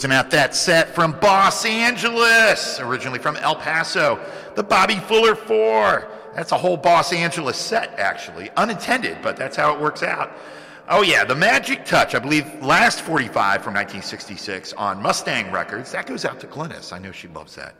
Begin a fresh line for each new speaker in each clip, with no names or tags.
Closing out that set from Los Angeles, originally from El Paso, the Bobby Fuller 4. That's a whole Los Angeles set, actually. Unintended, but that's how it works out. Oh yeah, the Magic Touch, I believe last 45 from 1966 on Mustang Records. That goes out to Glynis. I know she loves that.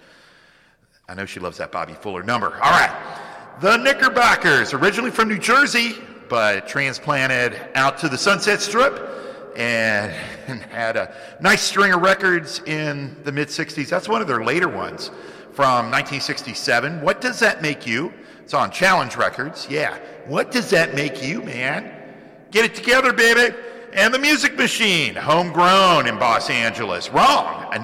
I know she loves that Bobby Fuller number. All right, the Knickerbockers, originally from New Jersey, but transplanted out to the Sunset Strip and had a nice string of records in the mid-'60s. That's one of their later ones from 1967. What Does That Make You? It's on Challenge Records. Yeah, What Does That Make You, man? Get it together, baby. And the Music Machine, homegrown in Los Angeles. Wrong, a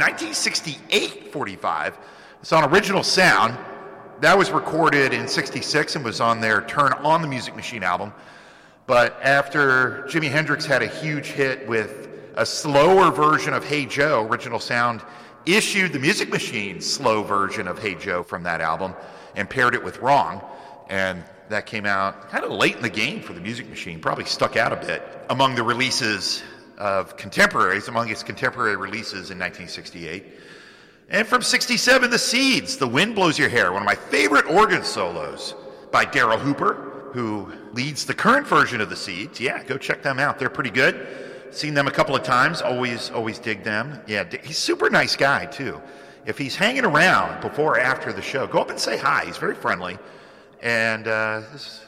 1968 45. It's on Original Sound. That was recorded in 66 and was on their Turn On the Music Machine album. But after Jimi Hendrix had a huge hit with a slower version of Hey Joe, Original Sound issued the Music Machine's slow version of Hey Joe from that album and paired it with Wrong. And that came out kind of late in the game for the Music Machine, probably stuck out a bit among the releases of contemporaries, among its contemporary releases in 1968. And from 67, The Seeds, The Wind Blows Your Hair, one of my favorite organ solos by Daryl Hooper, who leads the current version of The Seeds. Yeah, go check them out. They're pretty good. Seen them a couple of times. Always dig them. Yeah, he's a super nice guy, too. If he's hanging around before or after the show, go up and say hi. He's very friendly. And this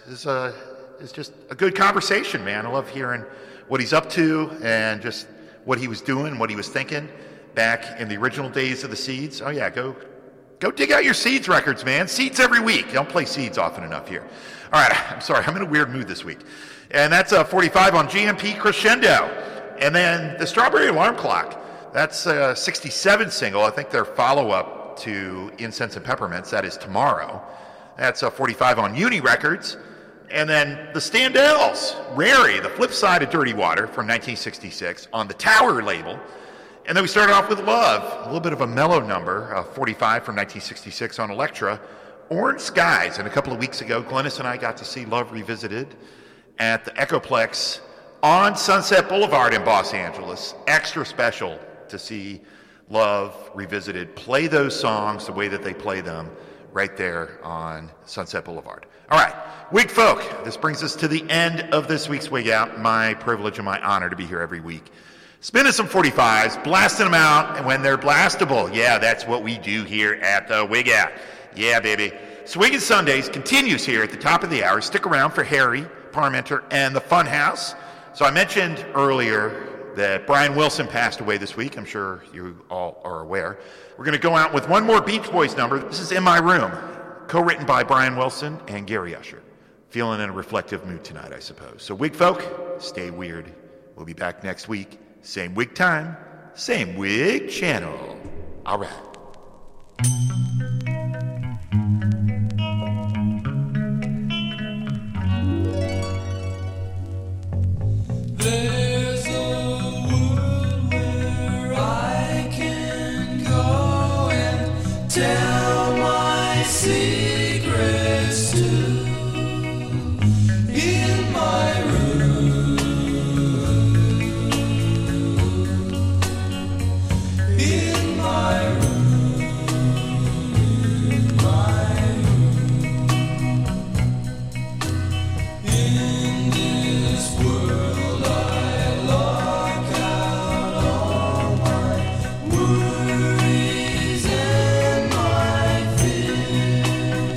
is just a good conversation, man. I love hearing what he's up to and just what he was doing, what he was thinking back in the original days of The Seeds. Oh, yeah, go dig out your Seeds records, man. Seeds every week. You don't play Seeds often enough here. All right, I'm sorry, I'm in a weird mood this week. And that's 45 on GMP Crescendo. And then the Strawberry Alarm Clock, that's a 67 single. I think their follow-up to Incense and Peppermints, that is Tomorrow. That's 45 on Uni Records. And then the Standells, Rary, the flip side of Dirty Water from 1966 on the Tower label. And then we started off with Love, a little bit of a mellow number, 45 from 1966 on Elektra. Orange Skies, and a couple of weeks ago, Glynis and I got to see Love Revisited at the Echoplex on Sunset Boulevard in Los Angeles. Extra special to see Love Revisited play those songs the way that they play them right there on Sunset Boulevard. All right, Wig Folk, this brings us to the end of this week's Wig Out. My privilege and my honor to be here every week. Spinning some 45s, blasting them out, and when they're blastable, yeah, that's what we do here at the Wig Out. Yeah, baby. Swingin' Sundays continues here at the top of the hour. Stick around for Harry Parmenter and the Fun House. So I mentioned earlier that Brian Wilson passed away this week. I'm sure you all are aware. We're going to go out with one more Beach Boys number. This is In My Room, co-written by Brian Wilson and Gary Usher. Feeling in a reflective mood tonight, I suppose. So Wig Folk, stay weird. We'll be back next week. Same wig time, same wig channel. All right.
There's a world where I can go and tell my secrets to. In my room, in my room, in my room. In this world I lock out all my worries and my fears.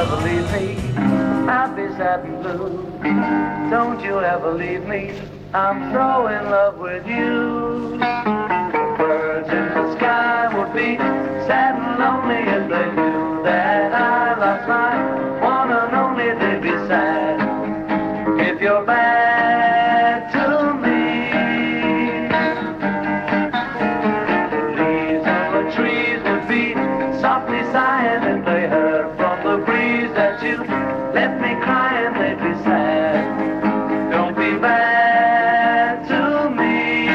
ever leave me, I'd be sad and blue. Don't you ever leave me, I'm so in love with you. Birds in the sky would be sad and lonely if they knew that I lost my one and only. They'd be sad if you're bad to me. Leaves on the trees would be softly sighing if they heard from the breeze that you left me crying. They'd be sad. Don't be bad to me.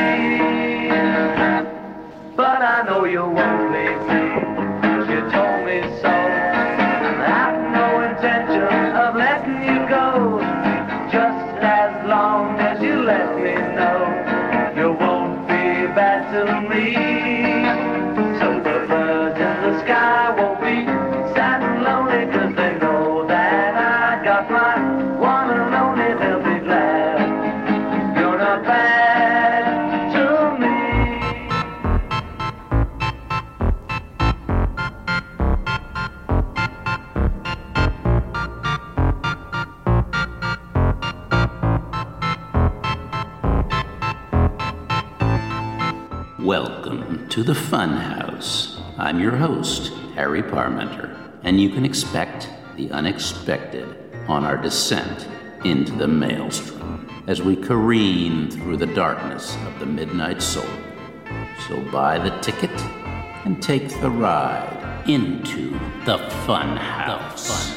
But I know you won't leave me, 'cause you told me so. I've no intention of letting you go, just as long as you let me know you won't be bad to me. So the birds in the sky won't be sad and lonely, 'cause they know that I got my one and only. They'll be glad you're not bad to me.
Welcome to the Funhouse. I'm your host, Harry Parmenter, and you can expect the unexpected on our descent into the maelstrom as we careen through the darkness of the midnight soul. So buy the ticket and take the ride into the Funhouse.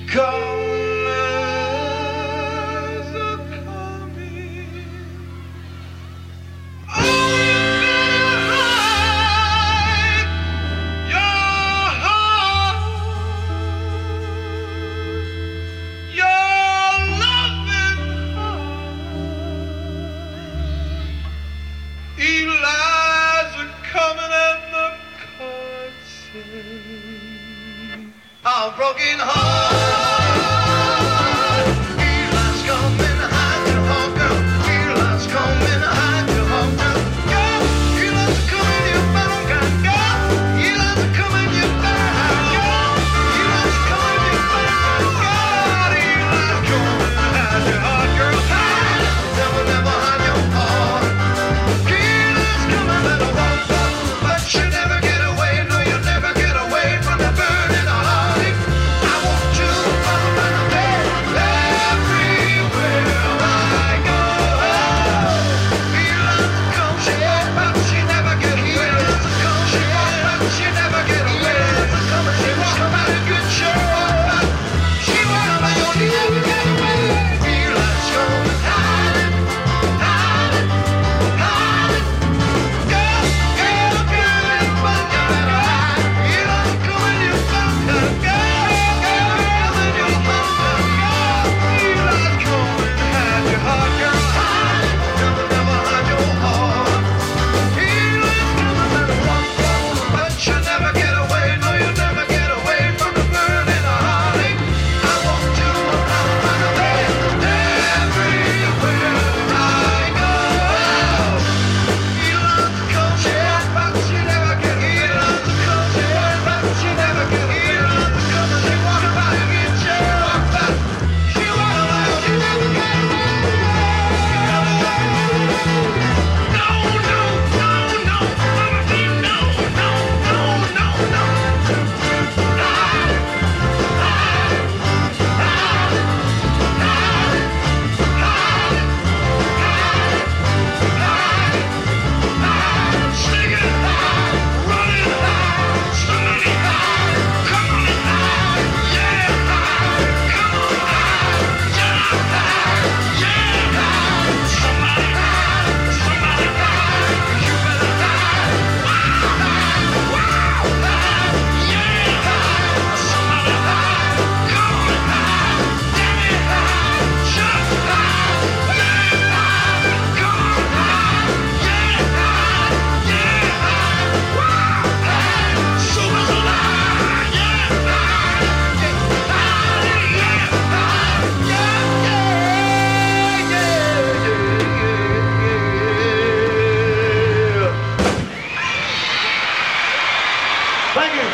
Broken heart, Eli's coming, hide your heart, girl. Eli's coming, hide your heart, girl. Girl, Eli's coming, you better run, girl. Eli's coming, you better hide, girl. Eli's coming, you better run, girl. Eli's coming, hide your heart, girl. Hide, never, never hide your heart. Eli's coming, better run, but you never get away. No, you'll never get away from the burning heart. I want to run everywhere I go. Eli's coming, but she never get away. Eli's coming, but she never get away. Eli's coming, she walk about a good show. She walk about your never get away. Eli's coming, hiding, hiding, hiding. Girl, girl, girl, you better hide. Eli's coming, you better hide. Thank you.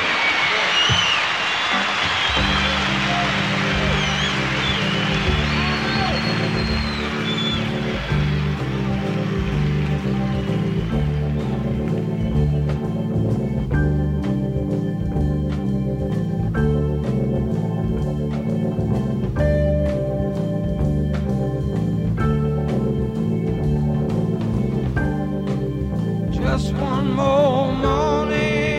Just one more morning,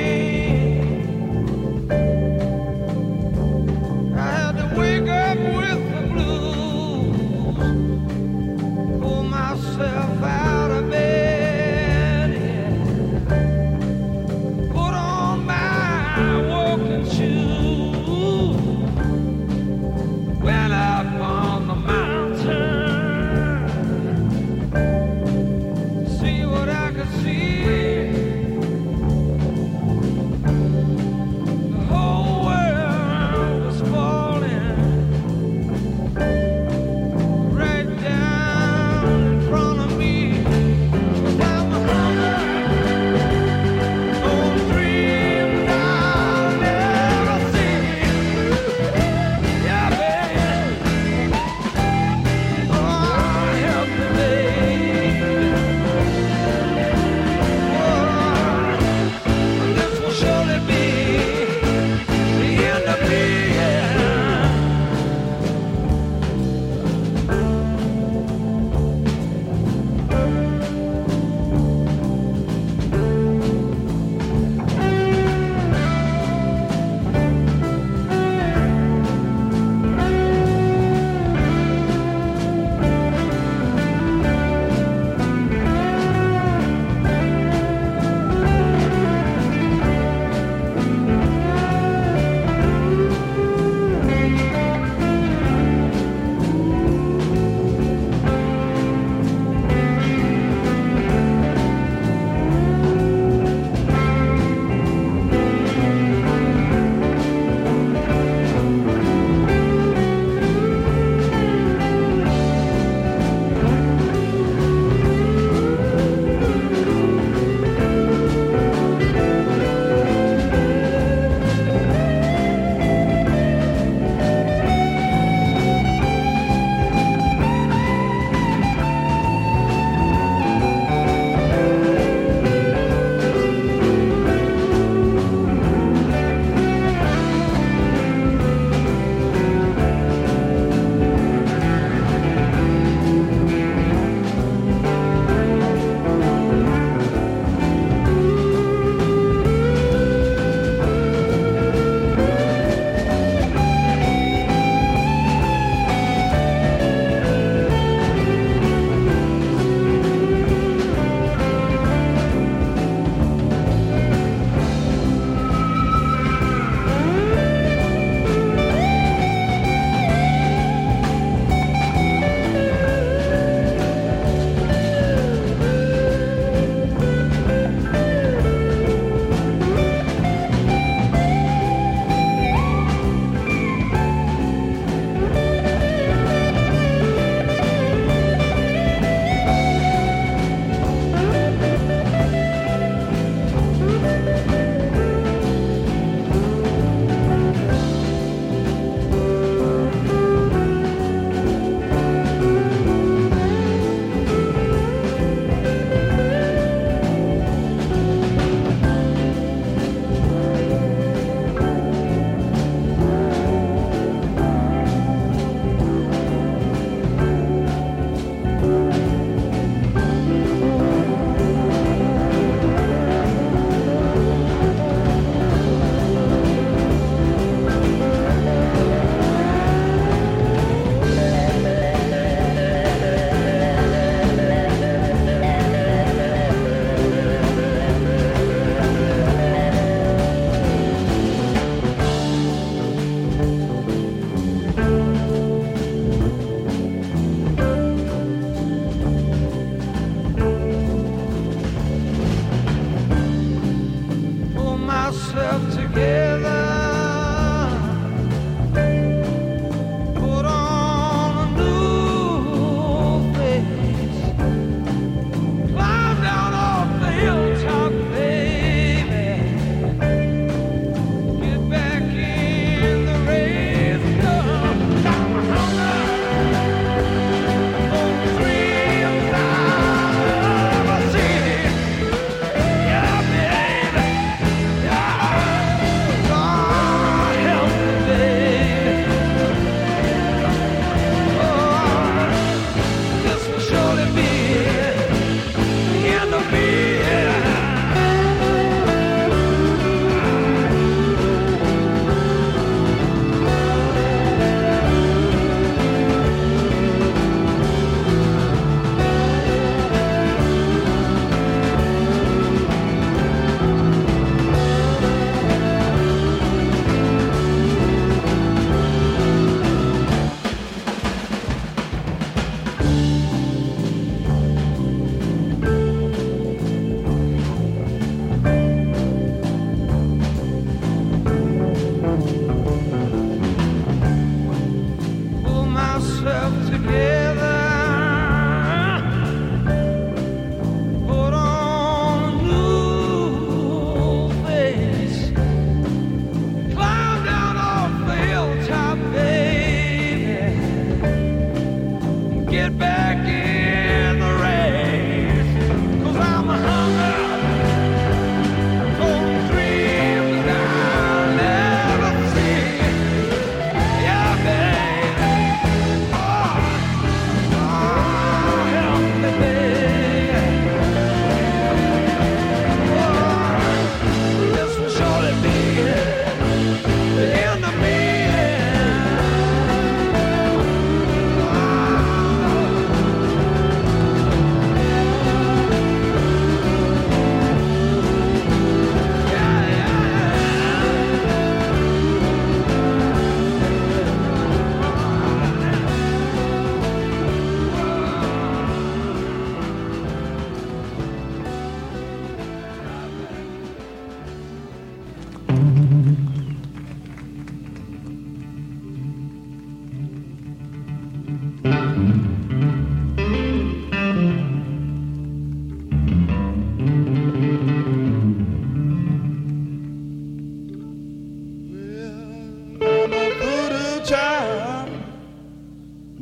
I had to wake up with the blues, pull myself out of bed, yeah. Put on my walking shoes, went up on the mountain, see what I could see. The whole world was falling right down in front of me.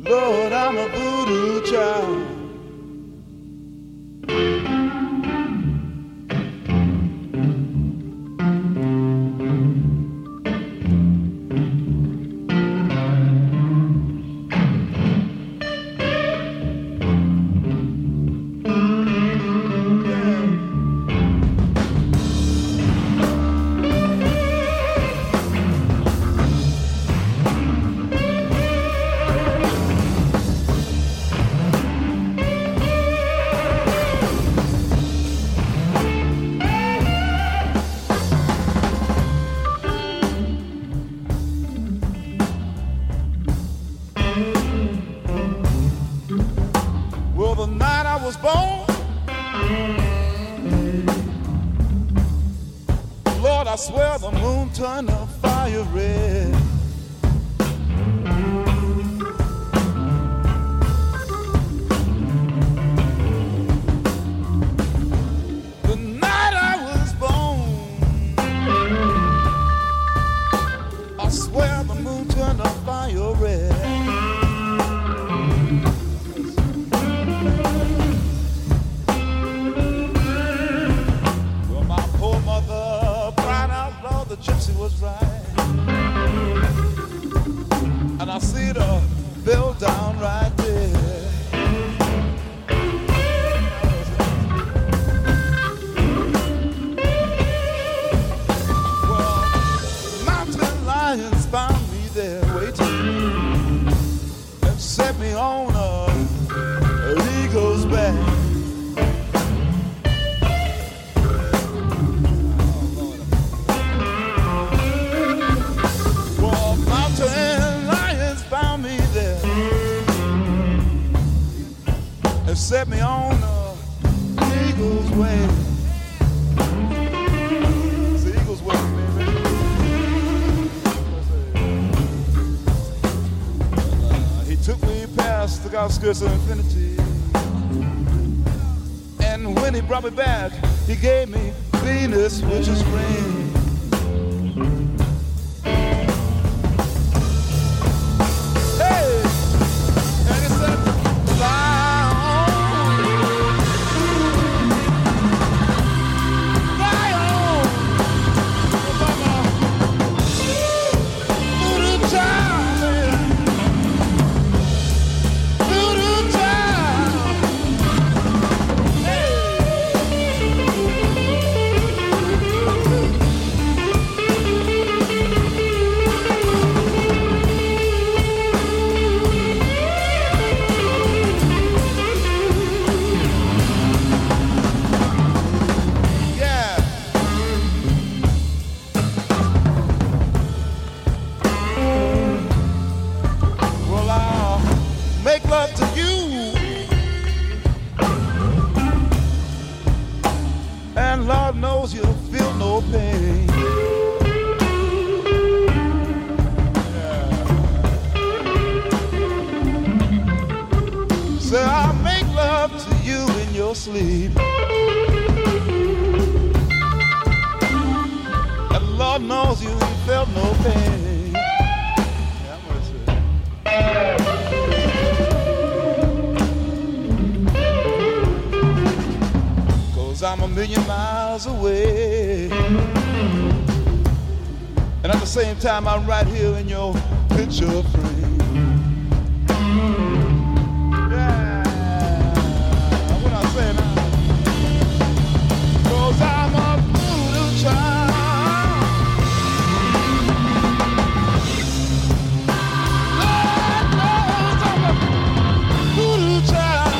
Lord, I'm a voodoo child. Well, the night I was born, Lord, I swear the moon turned the fire red. The night I was born, I swear the moon turned the fire red. The gypsy was right, and I see the bill down right there. Well, mountain lions found me there waiting and set me on an eagle's back. Set me on the eagle's way. It's the eagle's way, baby. He took me past the outskirts of infinity, and when he brought me back, he gave me Venus, which is rain. Sleep. And Lord knows you ain't felt no pain. Cause I'm a million miles away, and at the same time I'm right here in your picture frame. I'm a voodoo child. Lord knows I'm a voodoo child.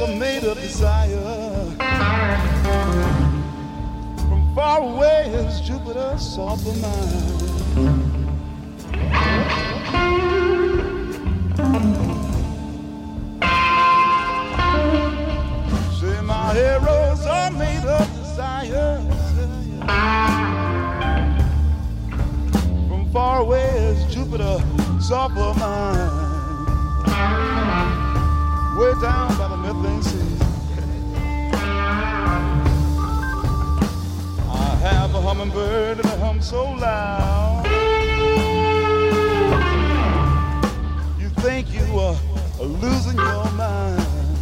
are made of desire. From far away is Jupiter's soft mind. Say my heroes are made of desire. From far away is Jupiter, softer mind. Way down by the methane sea. I have a hummingbird and a hum so loud. You think you are losing your mind.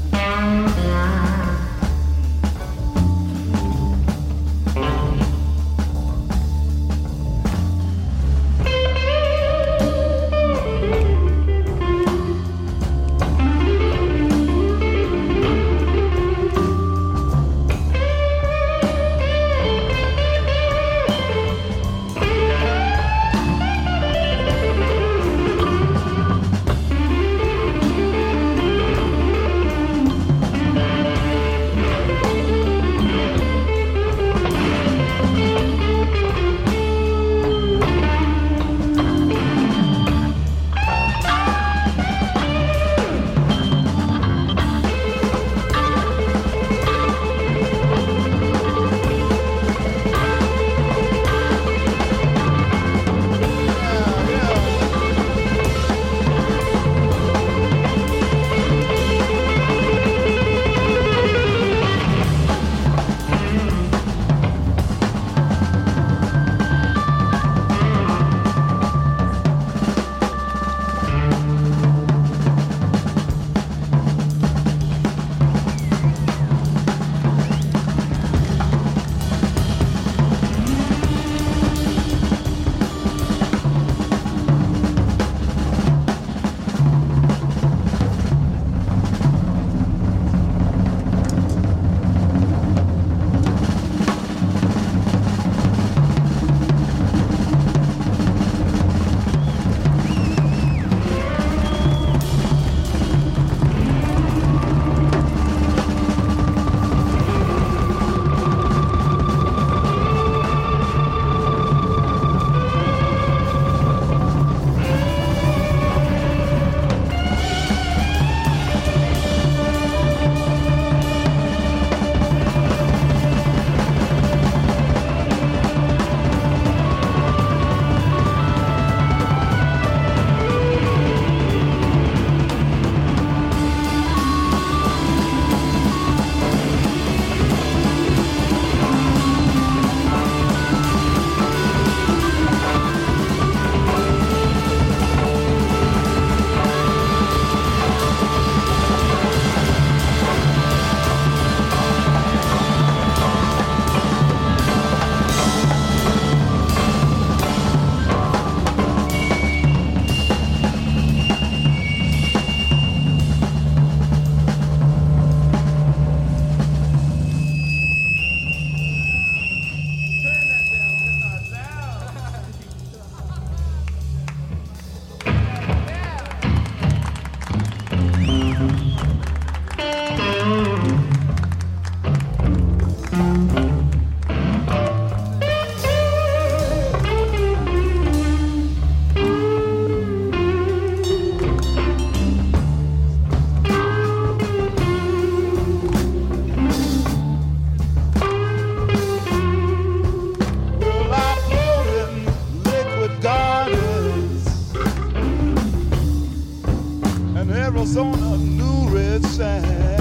Arizona, New Red Sand.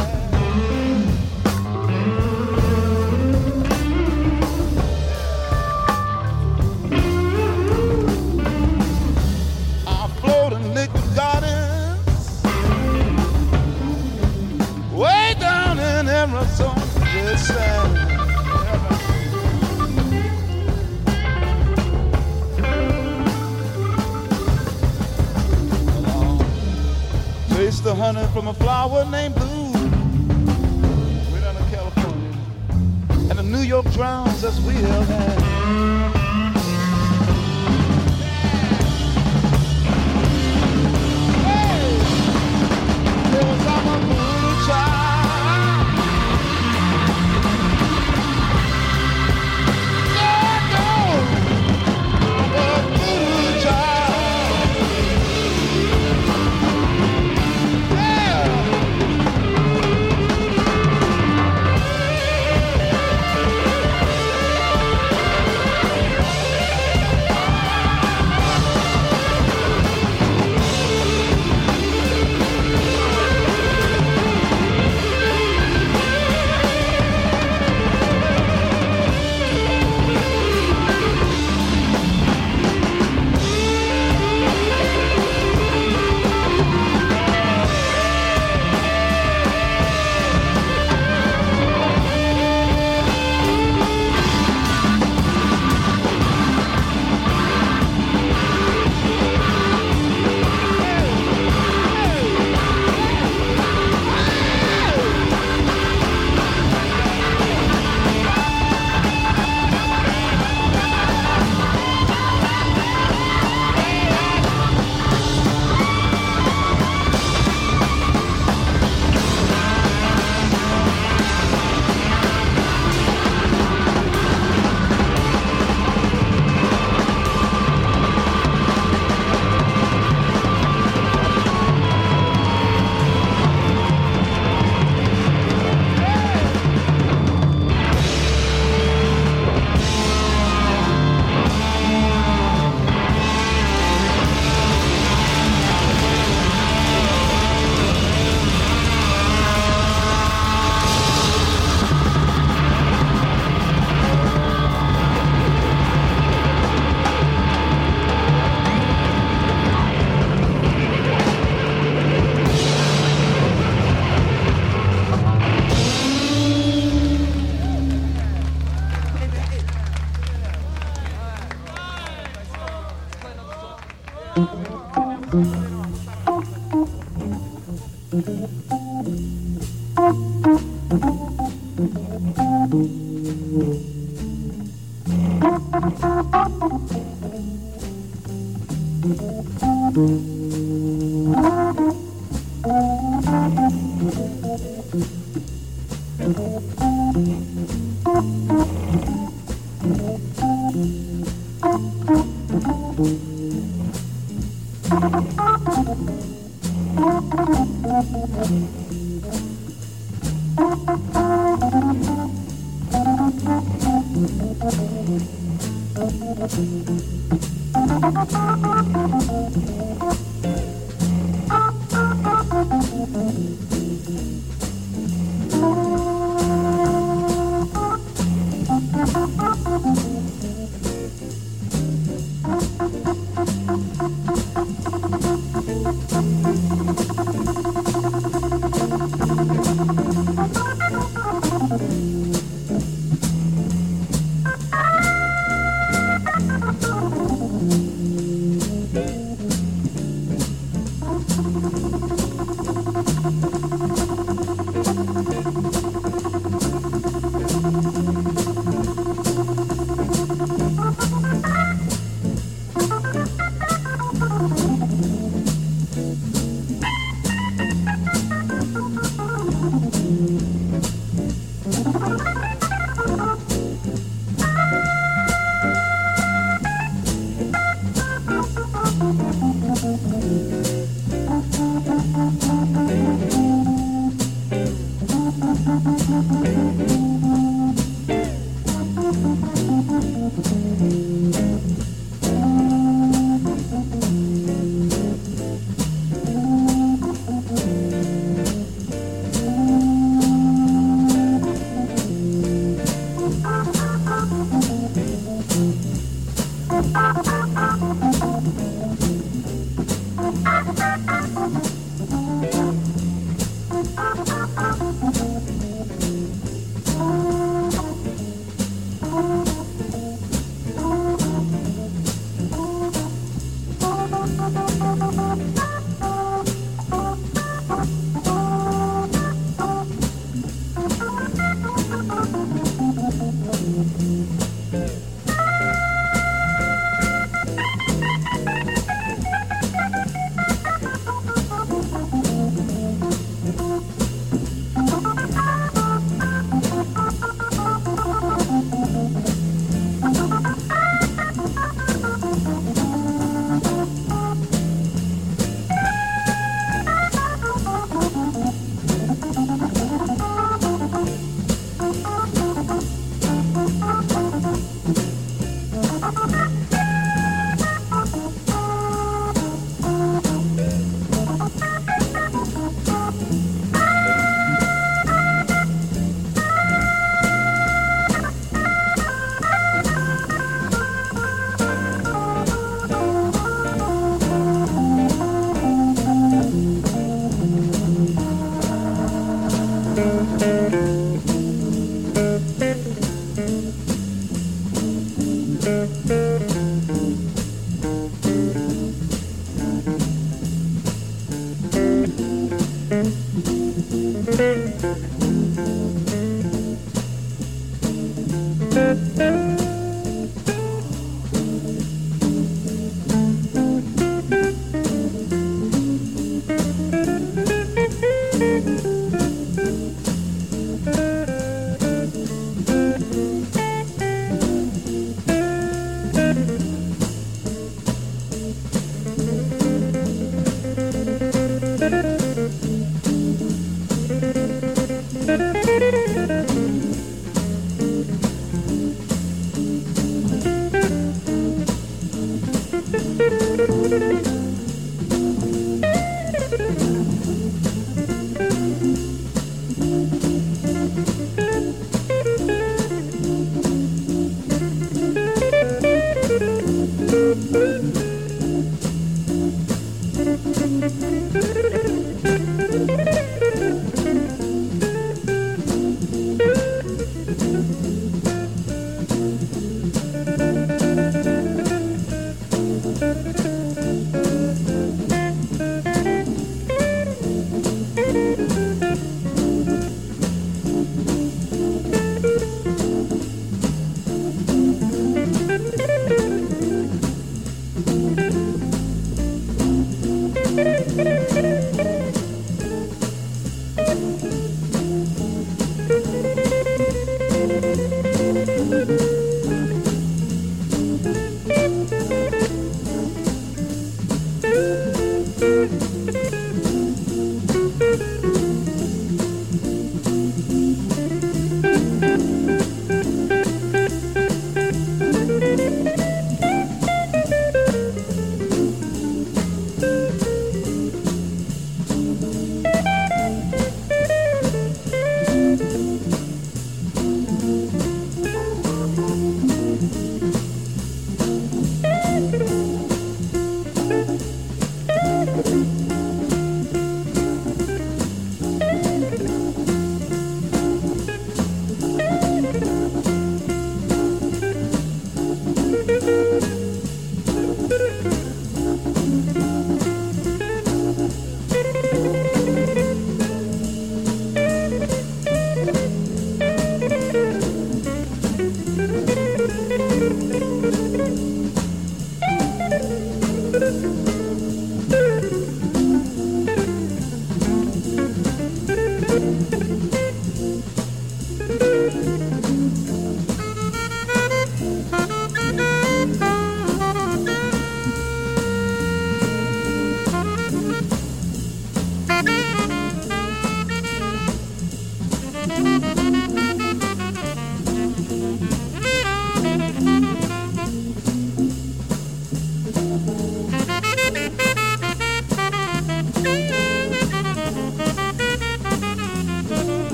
I float in liquid gardens, way down in Arizona, Red Sand. Taste the honey from a flower named Blue, way down in California, and the New York drowns as we have had. Hey, 'cause I'm a blue child.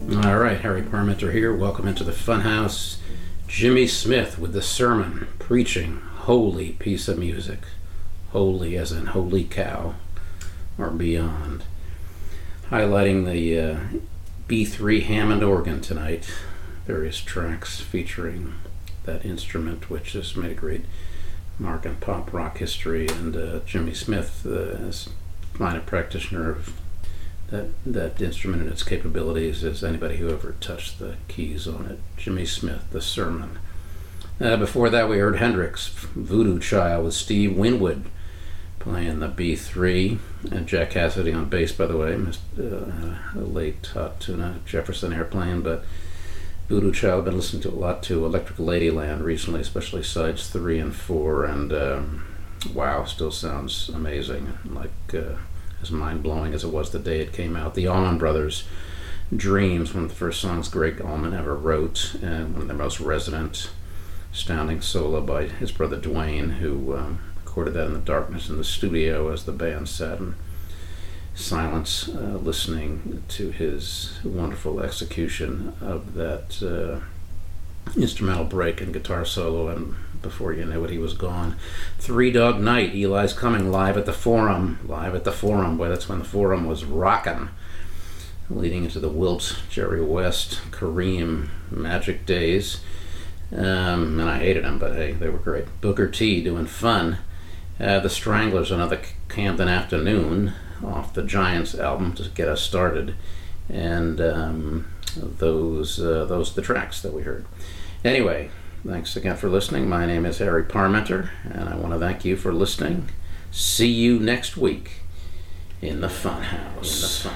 All right, Harry Parmenter here. Welcome into the Funhouse. Jimmy Smith with The Sermon, preaching holy piece of music. Holy as in holy cow or beyond. Highlighting the B3 Hammond organ tonight. Various tracks featuring that instrument, which has made a great mark in pop rock history. And Jimmy Smith is fine a practitioner of that instrument and its capabilities as anybody who ever touched the keys on it. Jimmy Smith, The Sermon. Before that, we heard Hendrix, Voodoo Child, with Steve Winwood playing the B3, and Jack Cassidy on bass, by the way. Missed a late Hot Tuna Jefferson Airplane, but Voodoo Child, I've been listening to a lot to Electric Ladyland recently, especially sides 3 and 4, and wow, still sounds amazing, like as mind-blowing as it was the day it came out. The Allman Brothers' Dreams, one of the first songs Greg Allman ever wrote, and one of their most resonant, astounding solo by his brother Dwayne, who recorded that in the darkness in the studio as the band sat in silence, listening to his wonderful execution of that instrumental break and guitar solo, and before you knew it, he was gone. Three Dog Night, Eli's Coming, live at the Forum. Boy, that's when the Forum was rockin'. Leading into the Wilps, Jerry West, Kareem, Magic Days. And I hated them, but hey, they were great. Booker T doing Fun. The Stranglers, another Camden Afternoon, off the Giants album to get us started. And those are the tracks that we heard. Anyway, thanks again for listening. My name is Harry Parmenter, and I want to thank you for listening. See you next week in the Funhouse.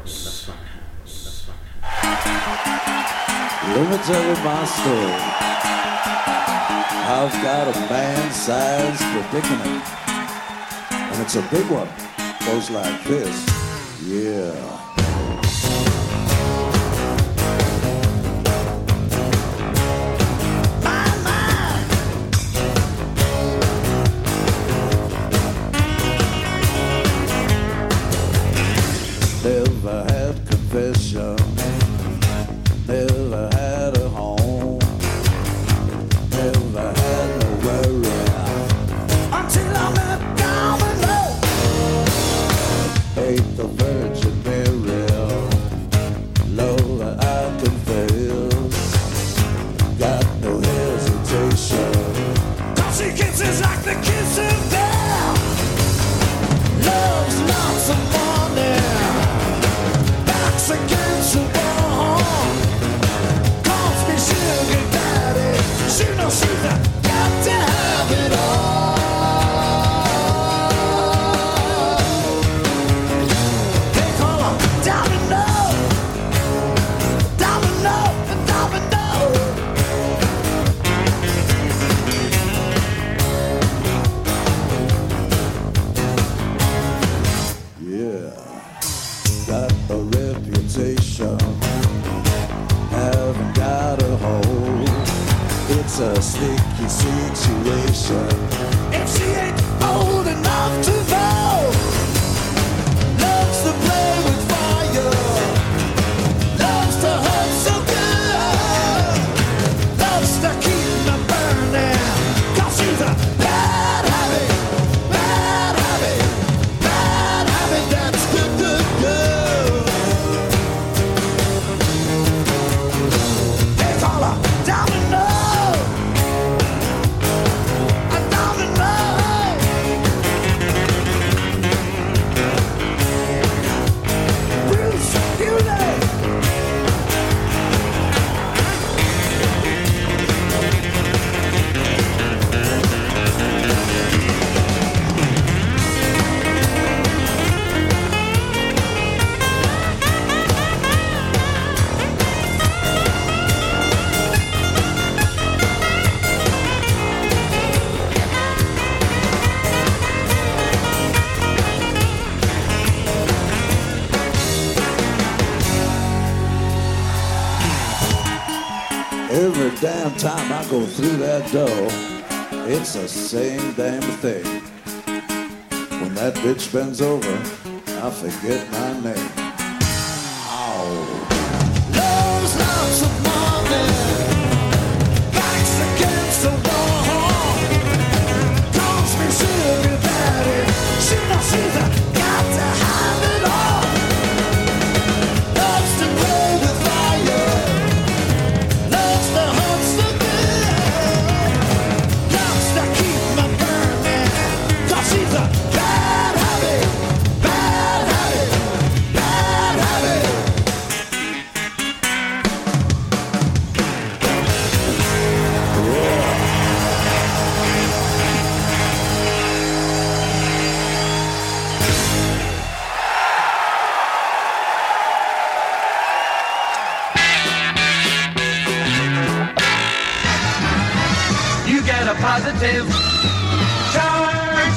Let me tell you my story. I've got a man-sized predicament, and it's a big one. Goes like this. Yeah. Never had confession, never had a home, never had no worry, until I met Domino. Ate the Virgin Mary, love that I confess, got no hesitation, 'cause she kisses like the kiss of death, loves lots of money, against the wall, calls me sugar daddy. She knows she's got to have it all. They call her Domino, Domino, Domino. Yeah, got a reputation, haven't got a hold. It's a sticky situation if she ain't old enough to vote. Loves to play with fire, loves to hurt so good, loves to keep me burning, 'cause she's a bad habit, bad habit, bad habit. That's good, good, good. They call her Domino, a Domino. Bruce Hewlett. Every damn time I go through that door, it's the same damn thing. When that bitch bends over, I forget my name. Oh. Love lots of money. Backs against the wall. Calls me sugar daddy. She knows she's got to have it all. Loves to play with fire. Loves to hunt the good. Loves to keep me burning. 'Cause she's a bad habit. Bad habit. Bad habit.
You get a positive charge.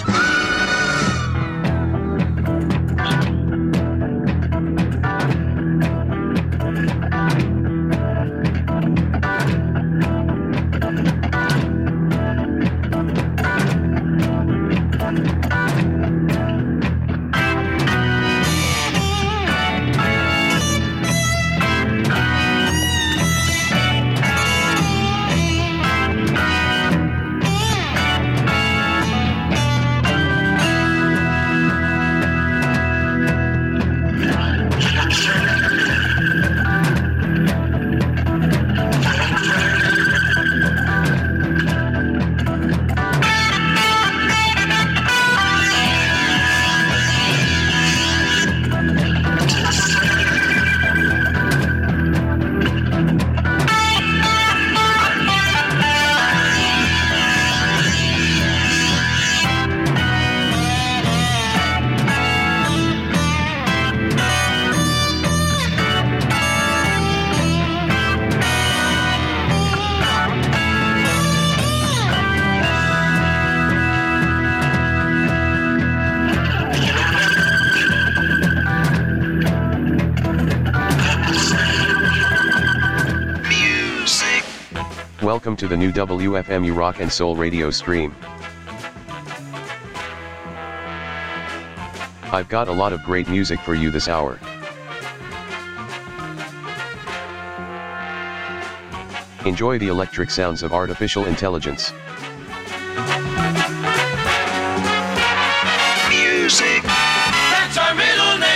Welcome to the new WFMU Rock and Soul radio stream. I've got a lot of great music for you this hour. Enjoy the electric sounds of artificial intelligence.
Music.
That's our middle name.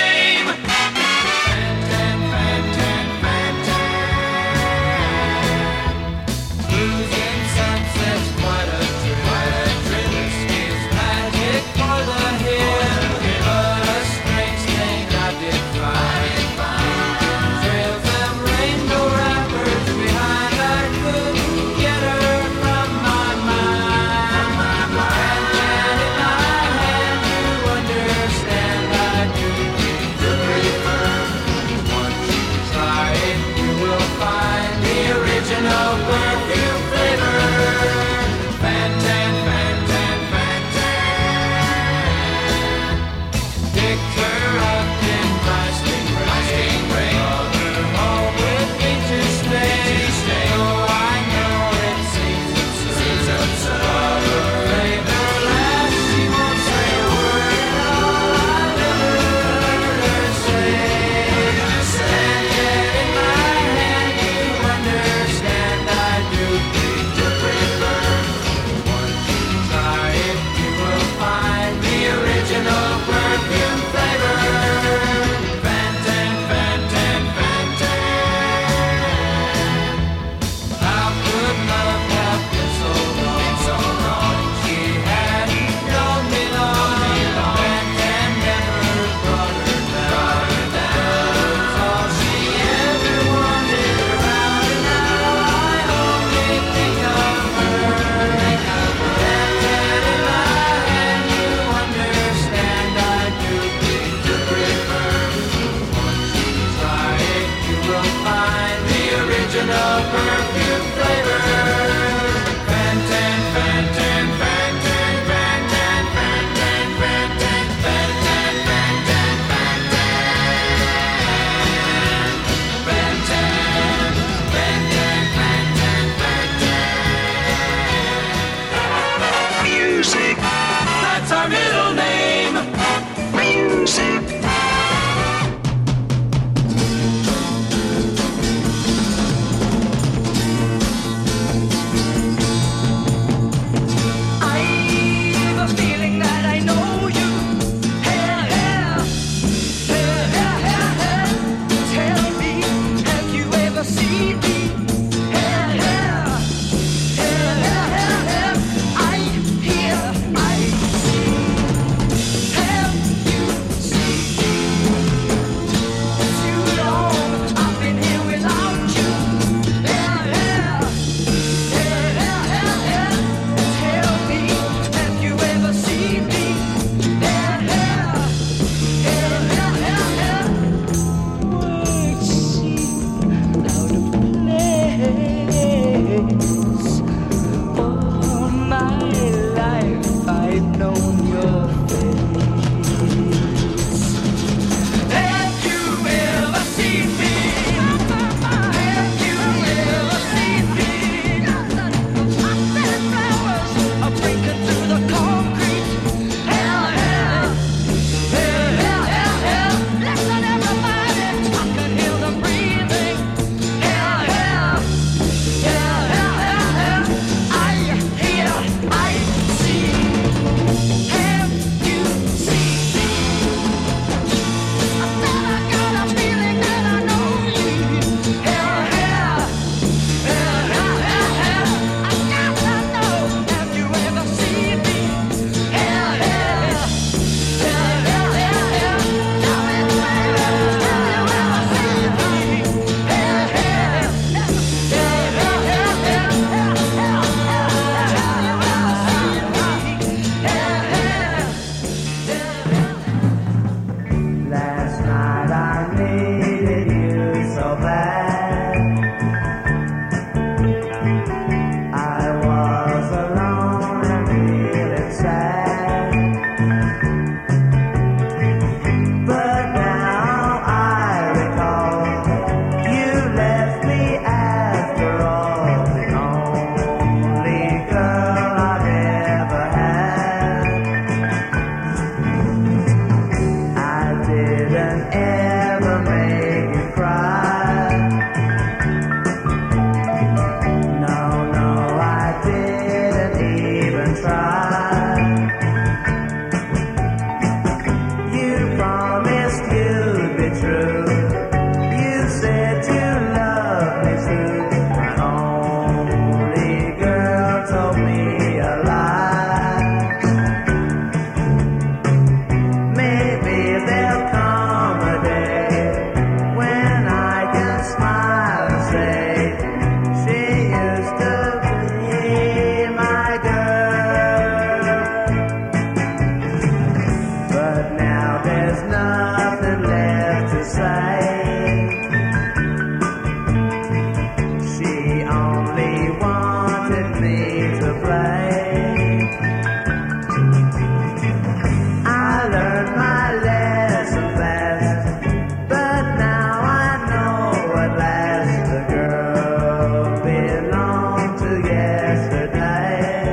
Losing sunsets, quite a trip. This is magic for the hill. But a strange thing I did find. Trails of rainbow wrappers behind. I couldn't get her from my mind. needed you so bad. I was alone and feeling sad. But now I recall you left me after all, the only girl I've ever had. I didn't ever make you cry. No, no, I didn't even try. You promised you'd be true. You said you loved me too. My only girl told me a lie. Maybe there'll come a day when I can smile and say she used to be my girl. But now there's nothing left to say. She only wanted me to play. I learned my lesson fast, but now I know at last the girl belonged to yesterday.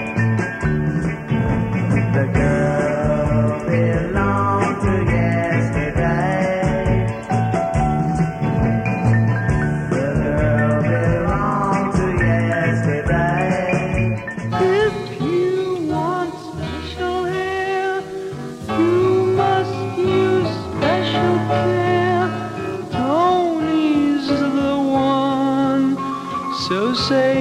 The girl belonged to yesterday. The girl belonged to yesterday.
If you want special hair, you must use special care. Tony's the one, so say